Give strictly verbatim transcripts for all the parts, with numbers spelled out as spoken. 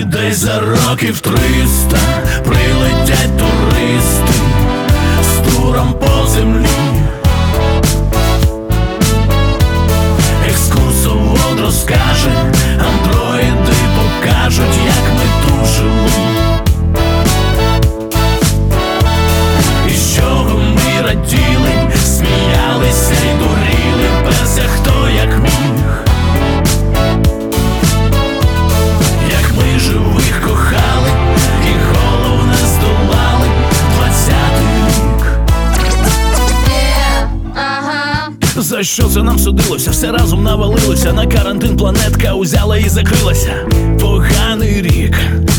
десь за років триста прилетять туристи з туром по землі. Екскурсовод розкаже, андроїди покажуть, як ми тут жили. І з чого ми раділи, сміялися й дуріли, перся хто як міг. Як ми живих кохали і головне здолали двадцятий рік. Yeah, ага. За що це нам судилося? Все разом навалилося. На карантин планетка узяла і закрилася. Поганий рік.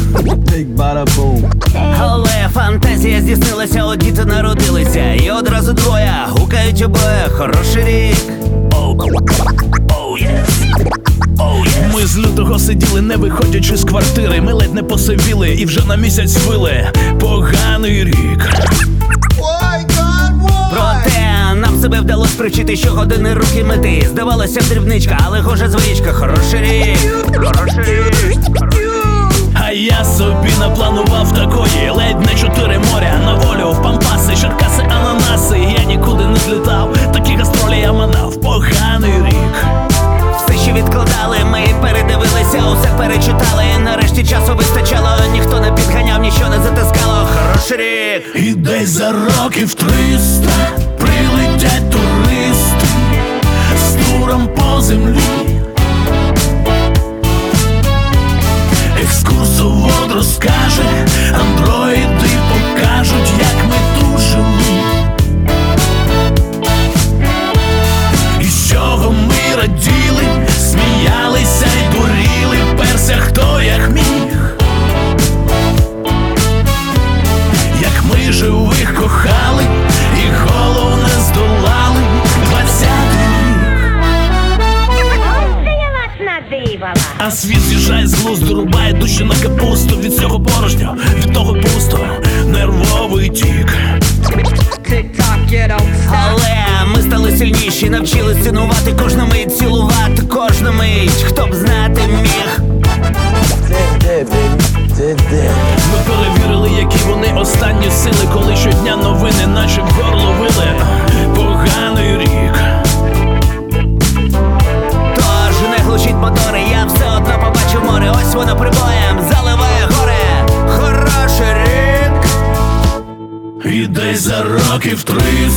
Але фантазія здійснилася, от діти народилися, і одразу двоє гукають обоє. Хороший рік. Oh, oh, yes. Oh, yes. Ми з лютого сиділи, не виходячи з квартири. Ми ледь не посивіли і вже на місяць вили. Поганий рік. Проте нам себе вдалося привчити, що години руки мити. Здавалося дрібничка, але гоже звичка. Хороший рік. Хороший рік. А я собі напланував такої, ледь не чотири моря на волю, в Пампаси, Черкаси, ананаси. Я нікуди не злітав, такі гастролі я манав. Поганий рік. Все, що відкладали, ми передивилися, усе перечитали. Нарешті часу вистачало, ніхто не підганяв, нічого не затискало. Хороший рік. І десь за років триста прилетять туристи з туром по землі. Екскурсовод розкаже, андроїди покажуть, як ми тут жили. І з чого ми раділи, сміялися й дуріли, перся хто як міг. Як ми живих кохали і головне здолали двадцятий рік. А світ з'їжджає з глузду, рубає душі на капусту. Від цього порожньо, від того пусто, нервовий тік. Але ми стали сильніші, навчились цінувати кожну мить, цілувати кожну мить. Хто б знати міг. Ми перевірили, які вони останні сили, коли щодня новини наче в горло вили. Поганий рік. Тож не глушіть мотори, я все одно побачу море. Ось воно прибоєм заливає горе. Хороший рік. І десь за років триста